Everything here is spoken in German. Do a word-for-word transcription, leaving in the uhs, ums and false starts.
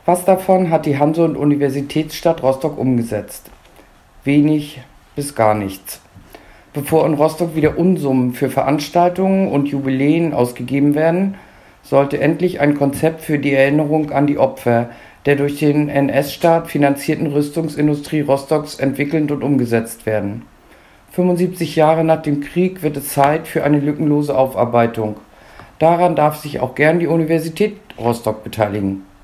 Was davon hat die Hanse- und Universitätsstadt Rostock umgesetzt? Wenig bis gar nichts. Bevor in Rostock wieder Unsummen für Veranstaltungen und Jubiläen ausgegeben werden, sollte endlich ein Konzept für die Erinnerung an die Opfer der durch den N S-Staat finanzierten Rüstungsindustrie Rostocks entwickelt und umgesetzt werden. fünfundsiebzig Jahre nach dem Krieg wird es Zeit für eine lückenlose Aufarbeitung. Daran darf sich auch gern die Universität Rostock beteiligen.